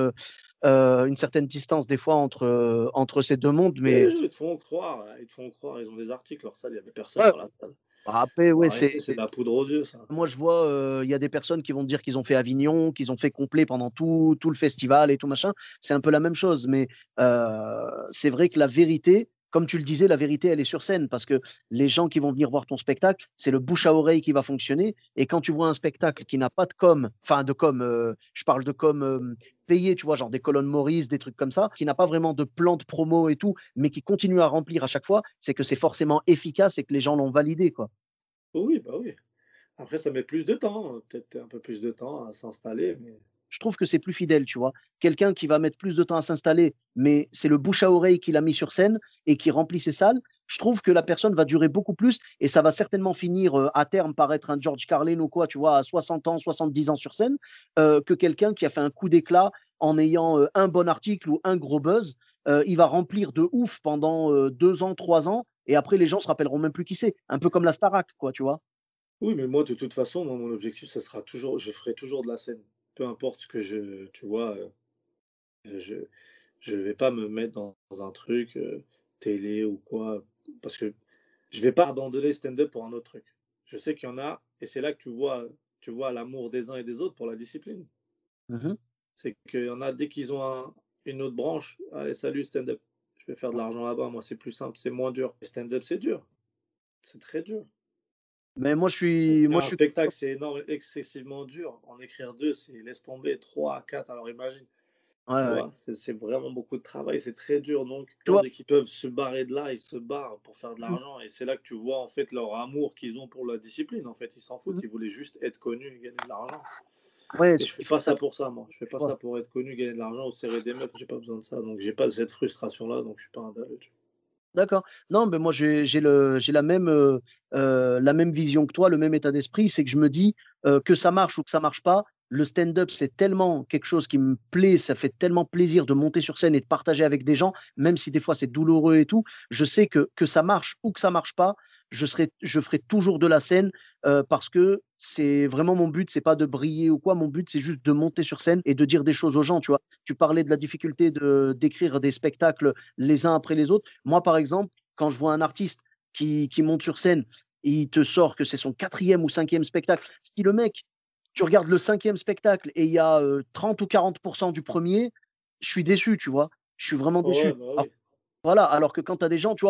une certaine distance des fois entre ces 2 mondes, Et mais les gens, ils te font croire, ils ont des articles, leur salle, il y avait personne ouais, dans la salle. après, Faut ouais, arrêter, c'est de la poudre aux yeux, ça. moi je vois, il y a des personnes qui vont te dire qu'ils ont fait Avignon, qu'ils ont fait complet pendant tout le festival et tout machin. C'est un peu la même chose, mais c'est vrai que la vérité, comme tu le disais, la vérité, elle est sur scène parce que les gens qui vont venir voir ton spectacle, c'est le bouche à oreille qui va fonctionner et quand tu vois un spectacle qui n'a pas de com, enfin de com, je parle de com, payée, tu vois? Genre des colonnes Maurice, des trucs comme ça, qui n'a pas vraiment de plan de promo et tout, mais qui continue à remplir à chaque fois, c'est que c'est forcément efficace et que les gens l'ont validé, quoi. Oui, bah oui. Après, ça met plus de temps, peut-être un peu plus de temps à s'installer, mais Je trouve que c'est plus fidèle, tu vois? Quelqu'un qui va mettre plus de temps à s'installer, mais c'est le bouche à oreille qui l'a mis sur scène et qui remplit ses salles, je trouve que la personne va durer beaucoup plus et ça va certainement finir, à terme par être un George Carlin ou quoi, tu vois? À 60 ans, 70 ans sur scène, que quelqu'un qui a fait un coup d'éclat en ayant un bon article ou un gros buzz, il va remplir de ouf pendant 2 ans, 3 ans, et après les gens se rappelleront même plus qui c'est. Un peu comme la Starac, quoi, tu vois. Oui, mais moi, de toute façon, moi, mon objectif, ça sera toujours, je ferai toujours de la scène. Peu importe ce que tu vois, je je vais pas me mettre dans un truc, télé ou quoi, parce que je vais pas abandonner le stand-up pour un autre truc. Je sais qu'il y en a et c'est là que tu vois l'amour des uns et des autres pour la discipline. Mhm. C'est qu'il y en a dès qu'ils ont une autre branche, allez salut stand-up, je vais faire de l'argent là-bas, moi c'est plus simple, c'est moins dur. Le stand-up c'est dur, c'est très dur. Mais moi, Écrire je un suis spectacle c'est énorme, excessivement dur. En écrire deux, c'est laisse tomber, trois, quatre, alors imagine. ouais, Tu ouais. vois? C'est vraiment beaucoup de travail, c'est très dur, donc Tu les gens vois, dès qu'ils peuvent se barrer de là, ils se barrent pour faire de mhm, l'argent et c'est là que tu vois, en fait, leur amour qu'ils ont pour la discipline, en fait. Ils s'en mhm. foutent, ils voulaient juste être connus et gagner de l'argent Ouais, et je fais il faut pas que ça ça se pour ça, moi. Je fais pas voit. ça pour être connu, gagner de l'argent ou serrer des meufs, j'ai pas besoin de ça, donc j'ai pas cette frustration-là, donc je suis pas un dalleux, tu D'accord. Non, mais moi j'ai la même vision que toi, le même état d'esprit, c'est que je me dis, que ça marche ou que ça marche pas, le stand-up, c'est tellement quelque chose qui me plaît, ça fait tellement plaisir de monter sur scène et de partager avec des gens, même si des fois c'est douloureux et tout. Je sais que ça marche ou que ça marche pas, je ferai toujours de la scène, parce que c'est vraiment mon but, c'est pas de briller ou quoi, mon but c'est juste de monter sur scène et de dire des choses aux gens, tu vois. Tu parlais de la difficulté d'écrire des spectacles les uns après les autres. Moi, par exemple, quand je vois un artiste qui monte sur scène et il te sort que c'est son quatrième ou cinquième spectacle, si le mec, tu regardes le cinquième spectacle et il y a 30 ou 40% du premier, je suis déçu, tu vois. Je suis vraiment vois? Ouais, déçu. bah Alors, oui. voilà, alors que quand tu as des gens, tu vois,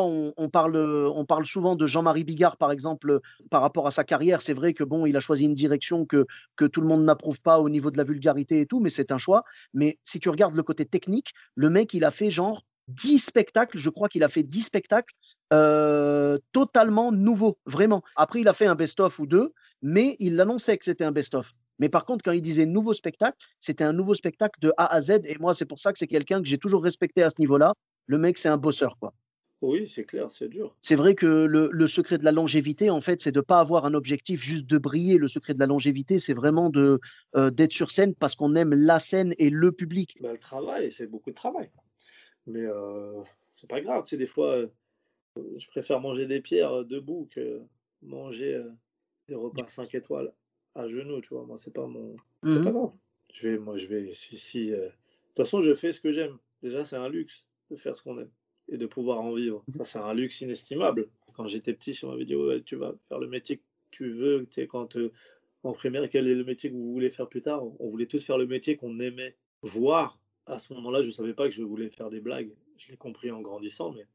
on parle souvent de Jean-Marie Bigard, par exemple, par rapport à sa carrière. C'est vrai que bon, il a choisi une direction que tout le monde n'approuve pas au niveau de la vulgarité et tout, mais c'est un choix. Mais si tu regardes le côté technique, le mec, il a fait genre 10 spectacles, je crois qu'il a fait 10 spectacles totalement nouveaux, vraiment. Après, il a fait un best-of ou deux, mais il annonçait que c'était un best-of. Mais par contre, quand il disait nouveau spectacle, c'était un nouveau spectacle de A à Z. Et moi, c'est pour ça que c'est quelqu'un que j'ai toujours respecté à ce niveau-là. Le mec, c'est un bosseur, quoi. Oui, c'est clair, c'est dur. C'est vrai que le secret de la longévité, en fait, c'est de ne pas avoir un objectif juste de briller. Le secret de la longévité, c'est vraiment d'être sur scène parce qu'on aime la scène et le public. Bah, le travail, c'est beaucoup de travail, mais c'est pas grave, tu sais, des fois, je préfère manger des pierres, debout que manger, des repas 5 étoiles à genoux, tu vois? Moi, c'est pas Mhm. grave. Je vais si, de toute façon, je fais ce que j'aime. Déjà, c'est un luxe de faire ce qu'on aime et de pouvoir en vivre. Ça, c'est un luxe inestimable. Quand j'étais petit, si on m'avait dit: «Ouais, tu vas faire le métier que tu veux», tu sais, quand, en primaire: «Quel est le métier que vous voulez faire plus tard?» On voulait tous faire le métier qu'on aimait voir. À ce moment-là, je savais pas que je voulais faire des blagues. Je l'ai compris en grandissant, mais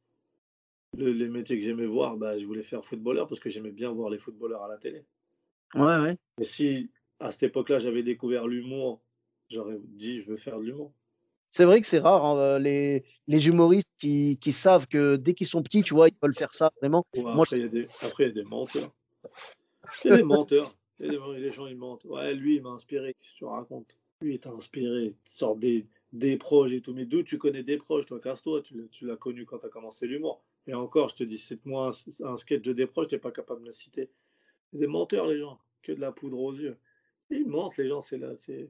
les métiers que j'aimais voir, bah, je voulais faire footballeur parce que j'aimais bien voir les footballeurs à la télé. Ouais, ouais. Et si à cette époque-là, j'avais découvert l'humour, j'aurais dit: «Je veux faire de l'humour». C'est vrai que c'est rare, hein, les humoristes qui savent que dès qu'ils sont petits, tu vois, ils veulent faire ça, vraiment. Ou Moi, après il y a des menteurs. Il y a des menteurs. Les gens, ils mentent. «Ouais, lui, il m'a inspiré». Qu'est-ce que tu racontes? Lui, il t'a inspiré. Tu sors des proches et tout. Mais d'où tu connais des proches, toi? Casse-toi, tu l'as connu quand tu as commencé l'humour. Et encore, je te dis, cite-moi un sketch de Desproges, tu es pas capable de me citer. C'est des menteurs, les gens. Que de la poudre aux yeux. Ils mentent, les gens, c'est là, c'est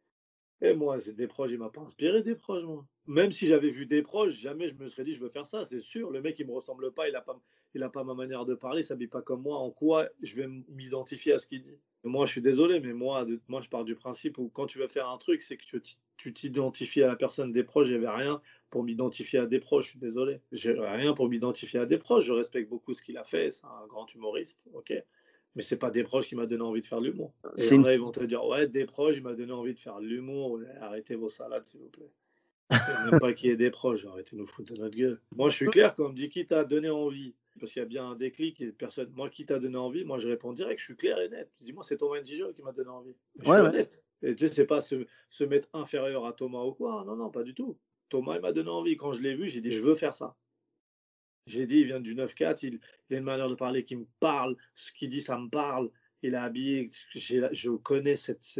et moi, c'est Desproges, il m'a pas inspiré Desproges, moi. Même si j'avais vu Desproges, jamais je me serais dit: «Je veux faire ça», c'est sûr. Le mec, il me ressemble pas, il a pas ma manière de parler, il s'habille pas comme moi. En quoi je vais m'identifier à ce qu'il dit? Moi, je suis désolé, mais moi, je pars du principe où quand tu veux faire un truc, c'est que tu t'identifies à la personne. Desproges, j'avais rien pour m'identifier à Desproges, je suis désolé. J'ai rien pour m'identifier à Desproges. Je respecte beaucoup ce qu'il a fait, c'est un grand humoriste, OK. Mais c'est pas Desproges qui m'a donné envie de faire de l'humour. Et il y c'est en une a, ils vont te dire: «Ouais, Desproges, il m'a donné envie de faire de l'humour». Ouais, arrêtez vos salades, s'il vous plaît. Je sais même pas qui est Desproges, arrêtez de nous foutre de notre gueule. Moi, je suis clair quand on me dit: «Qui t'a donné envie?» Parce qu'il y a bien un déclic et personne moi, qui t'a donné envie? Moi, je réponds direct, je suis clair et net. Je dis: «Moi, c'est Thomas N'Djidjo qui m'a donné envie». Je suis ouais, ouais. honnête et tu sais, c'est pas se mettre inférieur à Thomas ou quoi, hein. Non, non, pas du tout. Thomas, il m'a donné envie. Quand je l'ai vu, j'ai dit: «Je veux faire ça». J'ai dit: «Il vient du 9-4, il a une manière de parler qui me parle, ce qu'il dit, ça me parle. Il est habillé, je connais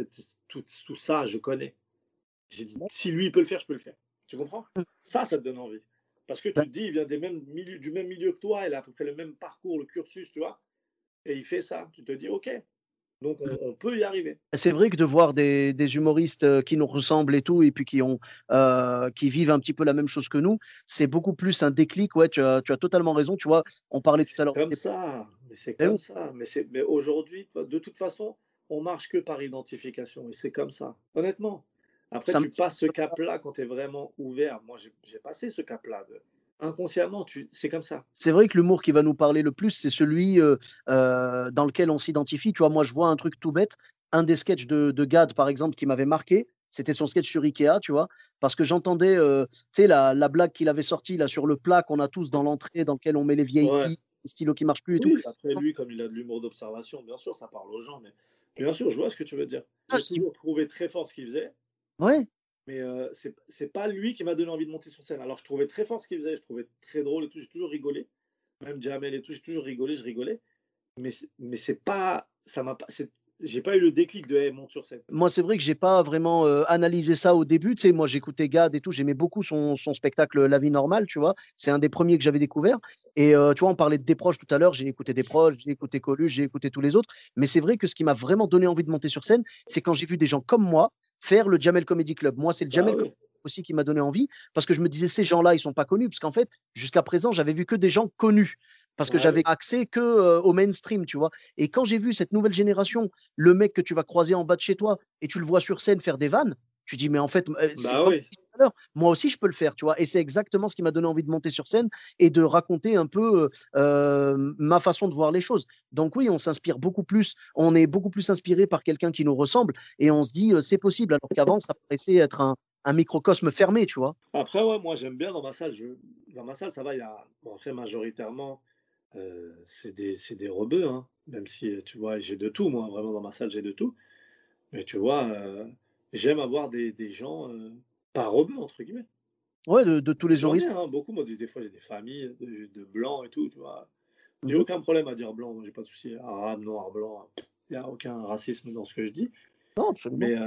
tout ça, je connais». J'ai dit: «Si lui, il peut le faire, je peux le faire». Tu comprends? Ça te donne envie. Parce que tu te dis: «Il vient du même milieu que toi, il a à peu près le même parcours, le cursus», tu vois? Et il fait ça. Tu te dis: «OK». Donc, Mmh. on peut y arriver. C'est vrai que de voir des humoristes, qui nous ressemblent et tout et puis qui vivent un petit peu la même chose que nous, c'est beaucoup plus un déclic. Ouais, tu as totalement raison, tu vois? On parlait Mais tout à c'est l'heure comme des ça, mais c'est eh oui, comme ça. Mais aujourd'hui, de toute façon, on marche que par identification et c'est comme ça, honnêtement. Après, ça tu marche passes ce cap-là quand tu es vraiment ouvert. Moi, j'ai passé ce cap-là. Inconsciemment, c'est comme ça. c'est vrai que l'humour qui va nous parler le plus, c'est celui, dans lequel on s'identifie. Tu vois? Moi, je vois un truc tout bête, un des sketchs de Gad, par exemple, qui m'avait marqué, c'était son sketch sur IKEA, tu vois? Parce que j'entendais, tu sais, la blague qu'il avait sortie là sur le plat qu'on a tous dans l'entrée, dans lequel on met les vieilles Ouais. piles, les stylos qui marchent plus et tout. Oui, après lui, comme il a de l'humour d'observation, bien sûr, ça parle aux gens, mais bien sûr, je vois ce que tu veux dire. Ah, J'ai je dis toujours trouvé très fort ce qu'il faisait, ouais, mais c'est pas lui qui m'a donné envie de monter sur scène. Alors, je trouvais très fort ce qu'il faisait, je trouvais très drôle et tout, j'ai toujours rigolé. Même Jamel et tout, j'ai toujours rigolé, je rigolais. Mais c'est pas, ça m'a pas, j'ai pas eu le déclic de hey, monte sur scène. moi, c'est vrai que j'ai pas vraiment, analysé ça au début. Tu sais, moi, j'écoutais Gad et tout, j'aimais beaucoup son spectacle, La vie normale, tu vois? C'est un des premiers que j'avais découvert et tu vois, on parlait de Desproges tout à l'heure, j'ai écouté Desproges, j'ai écouté Coluche, j'ai écouté tous les autres. Mais c'est vrai que ce qui m'a vraiment donné envie de monter sur scène, c'est quand j'ai vu des gens comme moi faire le Jamel Comedy Club. Moi, c'est le Bah Jamel Comedy oui, Club aussi qui m'a donné envie parce que je me disais: «Ces gens-là, ils sont pas connus», parce qu'en fait, jusqu'à présent, j'avais vu que des gens connus parce que ouais, j'avais oui. accès que, au mainstream, tu vois? Et quand j'ai vu cette nouvelle génération, le mec que tu vas croiser en bas de chez toi et tu le vois sur scène faire des vannes, tu dis: «Mais en fait, c'est Bah comme oui. tu tout à l'heure, moi aussi je peux le faire», tu vois? Et c'est exactement ce qui m'a donné envie de monter sur scène et de raconter un peu, ma façon de voir les choses. Donc oui, on s'inspire beaucoup plus, on est beaucoup plus inspiré par quelqu'un qui nous ressemble et on se dit, «C'est possible», alors qu'avant ça paraissait être un microcosme fermé, tu vois? Après, ouais, moi j'aime bien dans ma salle. Dans ma salle, ça va, il y a, bon, après, majoritairement, c'est des rebeux, hein. Même si, tu vois, j'ai de tout, moi, vraiment, dans ma salle, j'ai de tout. Mais tu vois, j'aime avoir des gens pas rebeux, entre guillemets. Ouais, de tous les J'en ai, horizons. hein, beaucoup. Moi, des fois, j'ai des familles de blancs et tout, tu vois. J'ai Mmh. aucun problème à dire blanc, moi, j'ai pas de souci. Arabe, noir, blanc, il n'y a aucun racisme dans ce que je dis. Non, absolument. Mais,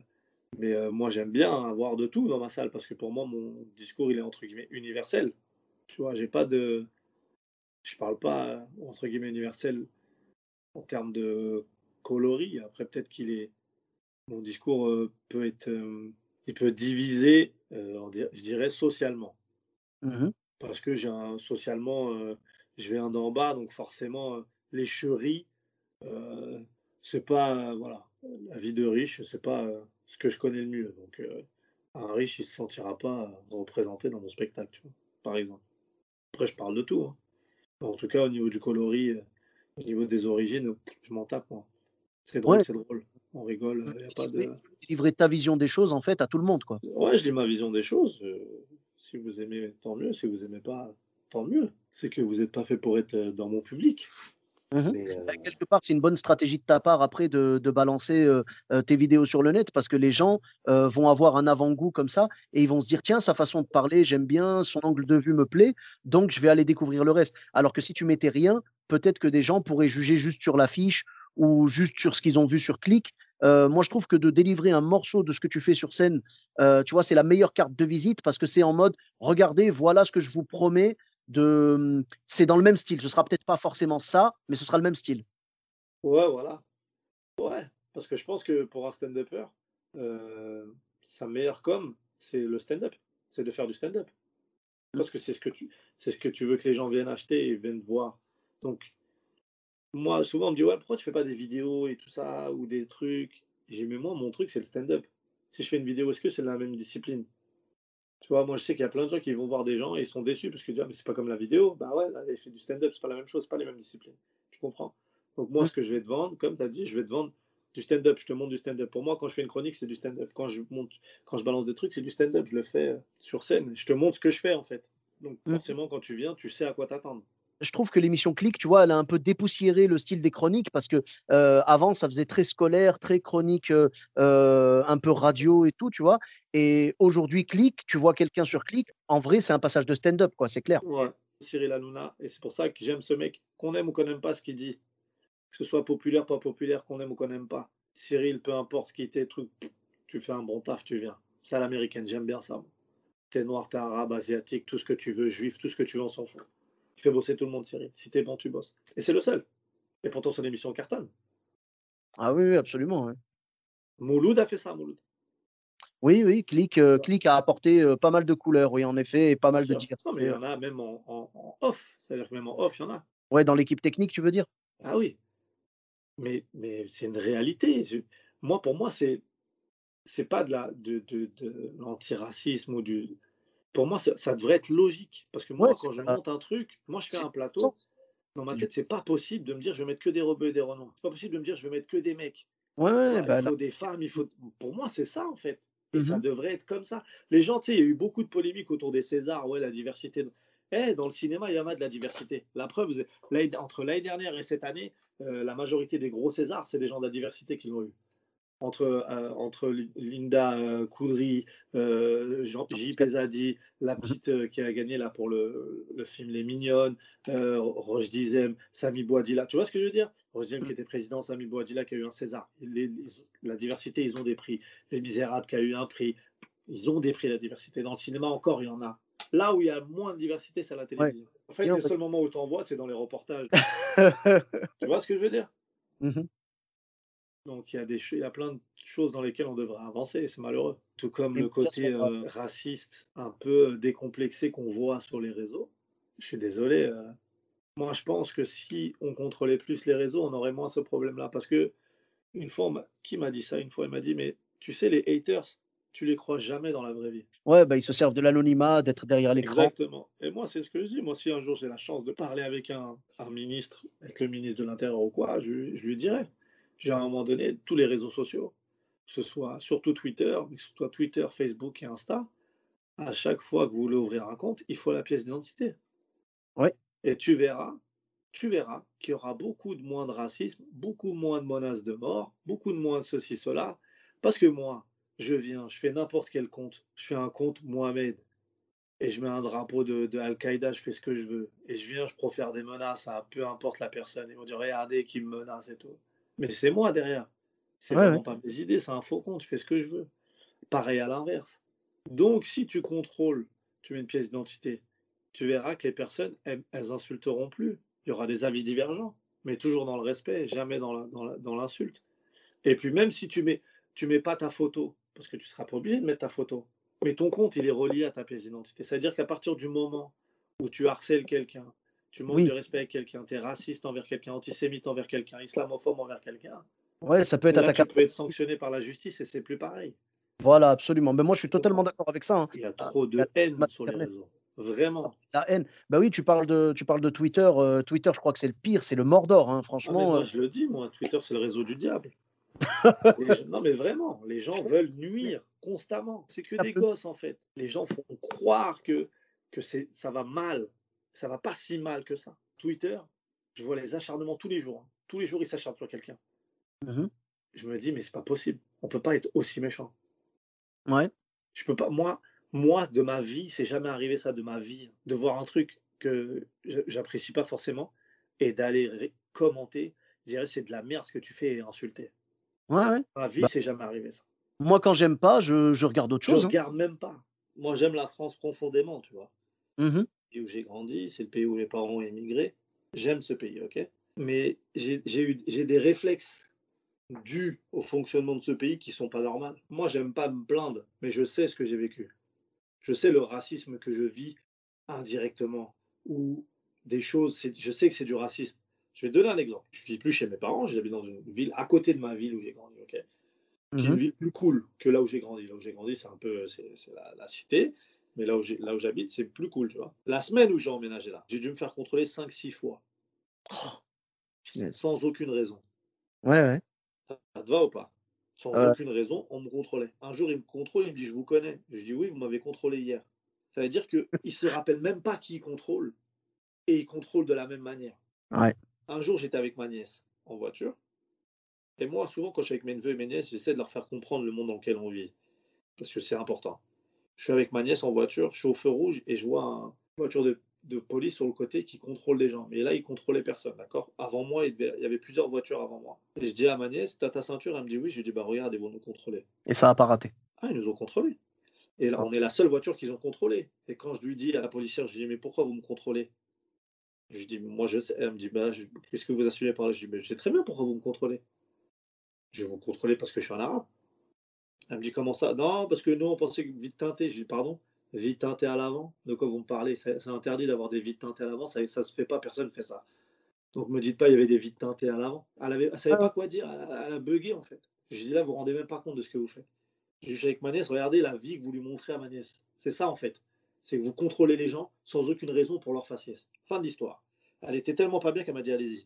moi, j'aime bien avoir de tout dans ma salle parce que pour moi, mon discours, il est entre guillemets universel. Tu vois, j'ai pas de. Je parle pas entre guillemets universel en termes de coloris. Après, peut-être qu'il est. Mon discours peut être. Il peut diviser, je dirais, socialement. Mmh. Parce que socialement, je viens d'en bas, donc forcément, les cheries, euh, c'est pas. Voilà. La vie de riche, c'est pas ce que je connais le mieux. Donc, un riche, il se sentira pas représenté dans mon spectacle, tu vois, par exemple. Après, je parle de tout, hein. En tout cas, au niveau du coloris, au niveau des origines, je m'en tape, moi. Ouais, C'est drôle. On rigole, il y a pas de. délivrer ta vision des choses, en fait, à tout le monde, quoi. Ouais, je dis ma vision des choses. Si vous aimez, tant mieux. Si vous aimez pas, tant mieux. C'est que vous êtes pas fait pour être dans mon public. Mmh mh. Mais Quelque part, c'est une bonne stratégie de ta part après de balancer, tes vidéos sur le net parce que les gens, vont avoir un avant-goût comme ça et ils vont se dire: «Tiens, sa façon de parler, j'aime bien, son angle de vue me plaît, donc je vais aller découvrir le reste». Alors que si tu mettais rien, peut-être que des gens pourraient juger juste sur l'affiche ou juste sur ce qu'ils ont vu sur Click. Moi, je trouve que de délivrer un morceau de ce que tu fais sur scène, tu vois, c'est la meilleure carte de visite parce que c'est en mode: «Regardez, voilà ce que je vous promets c'est dans le même style. Ce sera peut-être pas forcément ça, mais ce sera le même style. ouais, voilà. Ouais, parce que je pense que pour un stand-upper, sa meilleure com, c'est le stand-up. C'est de faire du stand-up. Mmh. Parce que c'est ce que tu veux que les gens viennent acheter et viennent voir. Donc, moi, souvent, on me dit: «Ouais, pourquoi tu fais pas des vidéos et tout ça ou des trucs?» J'ai dit: «Mais moi, mon truc, c'est le stand-up. Si je fais une vidéo, est-ce que c'est la même discipline?» Tu vois? Moi, je sais qu'il y a plein de gens qui vont voir des gens et ils sont déçus parce qu'ils disent: «Ah, mais c'est pas comme la vidéo». Bah ouais, là, il fait du stand-up, c'est pas la même chose, c'est pas les mêmes disciplines. Tu comprends? Donc moi, Mmh. ce que je vais te vendre, comme tu as dit, je vais te vendre du stand-up. Je te montre du stand-up. Pour moi, quand je fais une chronique, c'est du stand-up. Quand je balance des trucs, c'est du stand-up. Je le fais, sur scène. Je te montre ce que je fais, en fait. Donc Mmh. forcément, quand tu viens, tu sais à quoi t'attendre. Je trouve que l'émission Click, tu vois, elle a un peu dépoussiéré le style des chroniques parce que, avant, ça faisait très scolaire, très chronique, un peu radio et tout, tu vois? Et aujourd'hui, Click, tu vois quelqu'un sur Click, en vrai, c'est un passage de stand-up, quoi, c'est clair. Ouais. Cyril Hanouna et c'est pour ça que j'aime ce mec, qu'on aime ou qu'on n'aime pas ce qu'il dit, que ce soit populaire, pas populaire, qu'on aime ou qu'on n'aime pas. Cyril, peu importe ce qui t'est, truc, tu fais un bon taf, tu viens. C'est à l'américaine, j'aime bien ça. T'es noir, t'es arabe, asiatique, tout ce que tu veux, juif, tout ce que tu veux, on s'en fout. Il fait bosser tout le monde, Cyril. Si t'es bon, tu bosses. Et c'est le seul. Et pourtant, son émission cartonne. Ah oui, oui, absolument, ouais. Mouloud a fait ça, Mouloud. Oui, oui, Click a apporté, pas mal de couleurs, oui, en effet et pas Bien mal de sûr. Non, mais il diversité, y ouais. en a même en off. C'est-à-dire que même en off, il y en a. Ouais, dans l'équipe technique, tu veux dire? Ah oui, mais c'est une réalité. Moi, pour moi, c'est pas de l'antiracisme ou du. Pour moi, ça devrait être logique. Parce que Ouais, moi, quand je monte un truc, moi, je fais c'est un du plateau. sens. Dans ma C'est du tête, c'est pas possible de me dire je vais mettre que des rebeux et des renois. C'est pas possible de me dire je vais mettre que des mecs. ouais, ouais, Voilà, il bah, là faut des femmes, il faut. Pour moi, c'est ça en fait. Et mmh ça mh. devrait être comme ça. Les gens, tu sais, il y a eu beaucoup de polémiques autour des Césars. Ouais, la diversité. Dans le cinéma, il y en a de la diversité. La preuve, entre l'année dernière et cette année, la majorité des gros Césars, c'est des gens de la diversité qui l'ont eu entre Linda Coudry, J.P. Zadi, la Mmh. petite qui a gagné là pour le film Les Mignonnes, Roche Dizem, Sami Bouadila. Tu vois ce que je veux dire? Roche Dizem qui Mmh. était président, Sami Bouadila qui a eu un César. La diversité, ils ont des prix. Les Misérables qui a eu un prix. Ils ont des prix, la diversité. Dans le cinéma, encore, il y en a. Là où il y a moins de diversité, c'est à la Ouais. télévision. En fait, Bien, en les fait. seuls moments où tu en vois, c'est dans les reportages. Tu vois ce que je veux dire? Mmh mh. Donc il y a plein de choses dans lesquelles on devrait avancer, c'est malheureux. Tout comme le L'éducation, côté raciste un peu décomplexé qu'on voit sur les réseaux. Je suis désolé, moi je pense que si on contrôlait plus les réseaux, on aurait moins ce problème-là. Parce que une fois, qui m'a dit ça une fois? Il m'a dit, mais tu sais, les haters, tu les crois jamais dans la vraie vie. ouais, bah, ils se servent de l'anonymat, d'être derrière l'écran. Exactement. Et moi, c'est ce que je dis. Moi, si un jour j'ai la chance de parler avec un ministre, avec le ministre de l'Intérieur ou quoi, je lui dirais. J'ai à un moment donné, tous les réseaux sociaux, que ce soit surtout Twitter, mais que ce soit Twitter, Facebook et Insta, à chaque fois que vous voulez ouvrir un compte, il faut la pièce d'identité. Ouais, Et tu verras qu'il y aura beaucoup de moins de racisme, beaucoup moins de menaces de mort, beaucoup de moins de ceci, cela. Parce que moi, je viens, je fais n'importe quel compte. Je fais un compte Mohamed et je mets un drapeau de Al-Qaïda, je fais ce que je veux. Et je viens, je profère des menaces à peu importe la personne. Ils vont dire, regardez qui me menace et tout. Mais c'est moi derrière. C'est ouais, ouais. vraiment pas mes idées, c'est un faux compte, je fais ce que je veux. Pareil à l'inverse. Donc, si tu contrôles, tu mets une pièce d'identité, tu verras que les personnes, elles insulteront plus. Il y aura des avis divergents, mais toujours dans le respect, jamais dans l'insulte. Et puis, même si tu mets pas ta photo, parce que tu seras pas obligé de mettre ta photo, mais ton compte, il est relié à ta pièce d'identité. C'est-à-dire qu'à partir du moment où tu harcèles quelqu'un, tu manques de Oui, respect avec quelqu'un, tu es raciste envers quelqu'un, antisémite envers quelqu'un, islamophobe envers quelqu'un, ouais, ça peut être là, tu attaquable peux en être justice. sanctionné par la justice et c'est plus pareil. Voilà, absolument. Mais moi, je suis Tu totalement comprends? d'accord avec ça, hein. Il y a Ah, trop il y a de haine mal sur les internet. réseaux. Vraiment. La haine. Bah, oui, tu parles de Twitter, Twitter, je crois que c'est le pire, c'est le Mordor, hein, Ah, mais franchement, moi, je le dis, moi, Twitter, c'est le réseau du diable. Non, mais vraiment, les gens je veulent nuire constamment. C'est que des capte gosses, en fait. Les gens font croire que ça va mal. Ça va pas si mal que ça. Twitter, je vois les acharnements tous les jours, hein. Tous les jours, ils s'acharnent sur quelqu'un. Mmh mh. Je me dis, mais c'est pas possible. On peut pas être aussi méchant. Ouais, Je peux pas. Moi, de ma vie, c'est jamais arrivé ça de ma vie, de voir un truc que j'apprécie pas forcément et d'aller commenter, je dirais c'est de la merde ce que tu fais et insulter. ouais, ouais. Dans ma vie, Bah, c'est jamais arrivé ça. moi, quand j'aime pas, je regarde autre Je chose, hein. regarde même pas. Moi, j'aime la France profondément, tu vois. Mmh mh. Le pays où j'ai grandi, c'est le pays où mes parents ont émigré. J'aime ce pays, ok. Mais j'ai des réflexes dus au fonctionnement de ce pays qui sont pas normaux. Moi, j'aime pas me plaindre, mais je sais ce que j'ai vécu. Je sais le racisme que je vis indirectement ou des choses, je sais que c'est du racisme. Je vais te donner un exemple. Je ne vis plus chez mes parents, j'habite dans une ville à côté de ma ville où j'ai grandi, ok, qui Mmh est une mh. ville plus cool que là où j'ai grandi. Là où j'ai grandi, c'est un peu c'est la cité, mais là où j'habite, c'est plus cool, tu vois. La semaine où j'ai emménagé là, j'ai dû me faire contrôler 5 6 fois, Punaise. sans aucune raison. Ouais, ouais. Ça te va ou pas? Sans Heu, aucune raison, on me contrôlait. Un jour, il me contrôle, il me dit: «Je vous connais». Je dis: «Oui, vous m'avez contrôlé hier». Ça veut dire qu'il ne se rappelle même pas qui il contrôle et il contrôle de la même manière. ouais. Un jour, j'étais avec ma nièce en voiture et moi, souvent, quand je suis avec mes neveux et mes nièces, j'essaie de leur faire comprendre le monde dans lequel on vit parce que c'est important. Je suis avec ma nièce en voiture, je suis au feu rouge et je vois une voiture de police sur le côté qui contrôle les gens. Mais là, il contrôlait personne, d'accord? Avant moi, il y avait plusieurs voitures avant moi. Et je dis à ma nièce: «Tu as ta ceinture?» Elle me dit: «Oui». Je lui dis: «Bah regarde, ils vont nous contrôler». Et ça a pas raté. Ah, ils nous ont contrôlés. Et là, Ah, on est la seule voiture qu'ils ont contrôlée. Et quand je lui dis à la policière, je lui dis: «Mais pourquoi vous me contrôlez?» Je lui dis: «Moi, je sais». Elle me dit: «Bah, qu'est-ce que vous assumez par là?» Je dis: «Mais je sais très bien pourquoi vous me contrôlez». Je vais vous contrôler parce que je suis un arabe. Elle me dit, comment ça? Non, parce que nous, on pensait que vide teinté. Je dis, pardon, vide teinté à l'avant? De quoi vous me parlez? C'est interdit d'avoir des vides teintés à l'avant, ça se fait pas, personne ne fait ça. Donc me dites pas, il y avait des vides teintés à l'avant. Elle savait pas quoi dire, elle a bugué en fait. Je dis là, vous vous rendez même pas compte de ce que vous faites. Je dis avec ma nièce, regardez la vie que vous lui montrez à ma nièce. C'est ça en fait. C'est que vous contrôlez les gens sans aucune raison pour leur faciès. Fin de l'histoire. Elle était tellement pas bien qu'elle m'a dit, allez-y.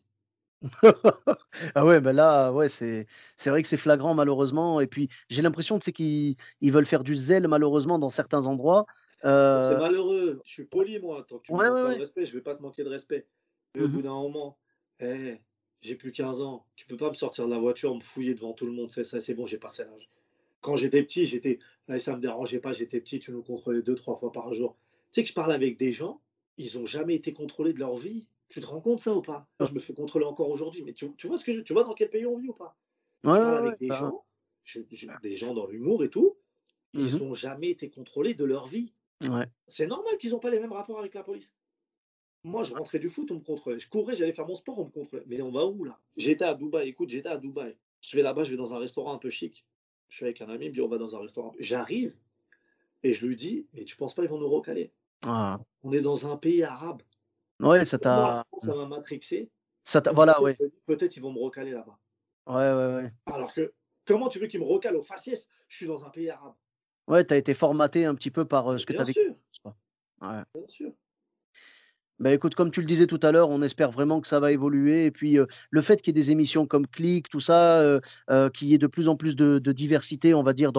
Ah ouais, bah là, ouais, c'est vrai que c'est flagrant malheureusement et puis j'ai l'impression, tu sais, qu'ils veulent faire du zèle malheureusement dans certains endroits. C'est Heu, malheureux. Je suis poli, moi. Tant que tu me ouais, manques ouais, pas de ouais. respect, je vais pas te manquer de respect. Mais au Mmh. bout d'un moment, eh, j'ai plus 15 ans. Tu peux pas me sortir de la voiture, me fouiller devant tout le monde. C'est bon, j'ai passé l'âge. Quand j'étais petit, ça me dérangeait pas, j'étais petit, tu nous contrôlais 2, 3 fois par jour. Tu sais que je parle avec des gens, ils ont jamais été contrôlés de leur vie. Tu te rends compte ça ou pas? Moi, je me fais contrôler encore aujourd'hui, mais tu vois tu vois dans quel pays on vit ou pas? Ouais, Je parle ouais, ouais, avec des bah, gens, des gens dans l'humour et tout, mmh. ils ont jamais été contrôlés de leur vie. Ouais. C'est normal qu'ils ont pas les mêmes rapports avec la police. Moi, je rentrais du foot, on me contrôlait. Je courais, j'allais faire mon sport, on me contrôlait. Mais on va où là? J'étais à Dubaï, écoute, j'étais à Dubaï. Je vais là-bas, je vais dans un restaurant un peu chic. Je suis avec un ami, il me dit on va dans un restaurant. J'arrive, et je lui dis: «Mais tu penses pas ils vont nous recaler? Ah. On est dans un pays arabe». Ouais, ça Moi, la t'a France, ça m'a matrixé. Dans ma voilà, tête, ouais. je me dis: «Peut-être ils vont me recaler là-bas». Ouais, ouais, ouais. Alors que comment tu veux qu'ils me recalent au faciès? Je suis dans un pays arabe. Ouais, tu as été formaté un petit peu par, Mais ce que tu as vécu, quoi. Ouais. bien sûr. Bah, écoute, comme tu le disais tout à l'heure, on espère vraiment que ça va évoluer et puis, le fait qu'il y ait des émissions comme Click, tout ça, qu'il y ait de plus en plus de diversité, on va dire,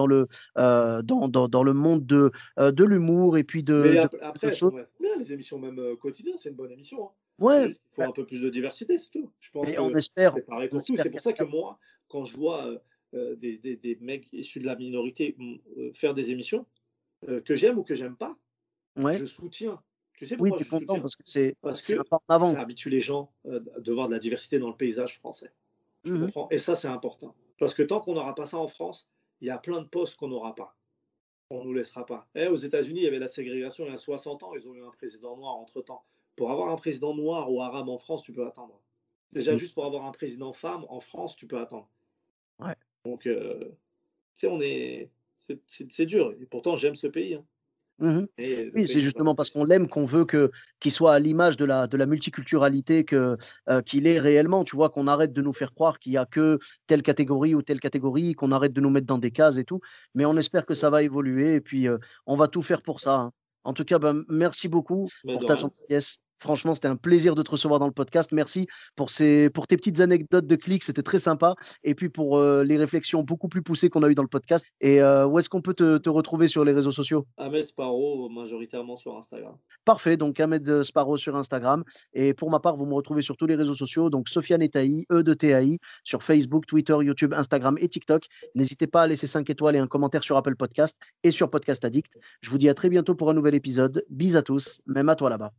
dans le monde de l'humour et puis Mais de après, de choses. elles sont bien les émissions même, quotidiennes, c'est une bonne émission, hein. C'est Ouais, juste qu'il faut bah, un peu plus de diversité, c'est tout. Je pense mais que c'est pareil on pour tout. espère C'est qu'à pour ça que terme. moi, quand je vois, des mecs issus de la minorité, faire des émissions, que j'aime ou que j'aime pas, Ouais, je soutiens. Tu sais oui, pourquoi tu es je content soutiens? parce que Parce c'est un que pas en avant, ça quoi. habitue les gens, de voir de la diversité dans le paysage français. Tu Mmh mh. comprends? Et ça, c'est important. Parce que tant qu'on n'aura pas ça en France, il y a plein de postes qu'on n'aura pas. On ne nous laissera pas. Aux États-Unis, il y avait la ségrégation il y a 60 ans, ils ont eu un président noir entre-temps. Pour avoir un président noir ou arabe en France, tu peux attendre. Déjà, Mmh. juste pour avoir un président femme en France, tu peux attendre. Ouais. Donc, tu sais, c'est dur. Et pourtant, j'aime ce pays, hein. Mmh. Et le Oui, pays c'est n'est pas justement parce facile. qu'on l'aime qu'on veut qu'il soit à l'image de la multiculturalité qu'il est réellement, tu vois? Qu'on arrête de nous faire croire qu'il y a que telle catégorie ou telle catégorie, qu'on arrête de nous mettre dans des cases et tout. Mais on espère que ça va évoluer et puis, on va tout faire pour ça, hein. En tout cas, ben, merci beaucoup Mais pour de ta rien. gentillesse. Franchement, c'était un plaisir de te recevoir dans le podcast. Merci pour tes petites anecdotes de clics, c'était très sympa et puis pour, les réflexions beaucoup plus poussées qu'on a eues dans le podcast et où est-ce qu'on peut te retrouver sur les réseaux sociaux? Ahmed Sparrow, majoritairement sur Instagram. Parfait, donc Ahmed, Sparrow sur Instagram et pour ma part, vous me retrouvez sur tous les réseaux sociaux, donc Sofiane Etaï, E de TAI, sur Facebook, Twitter, YouTube, Instagram et TikTok. N'hésitez pas à laisser 5 étoiles et un commentaire sur Apple Podcast et sur Podcast Addict. Je vous dis à très bientôt pour un nouvel épisode. Bis à tous, même à toi là-bas.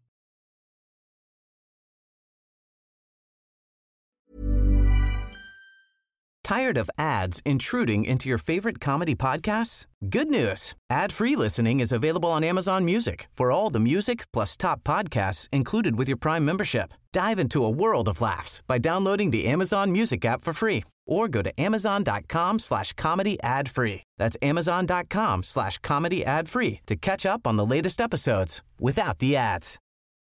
Tired of ads intruding into your favorite comedy podcasts? Good news. Ad-free listening is available on Amazon Music for all the music plus top podcasts included with your Prime membership. Dive into a world of laughs by downloading the Amazon Music app for free or go to amazon.com/comedy ad-free. That's amazon.com/comedy ad-free to catch up on the latest episodes without the ads.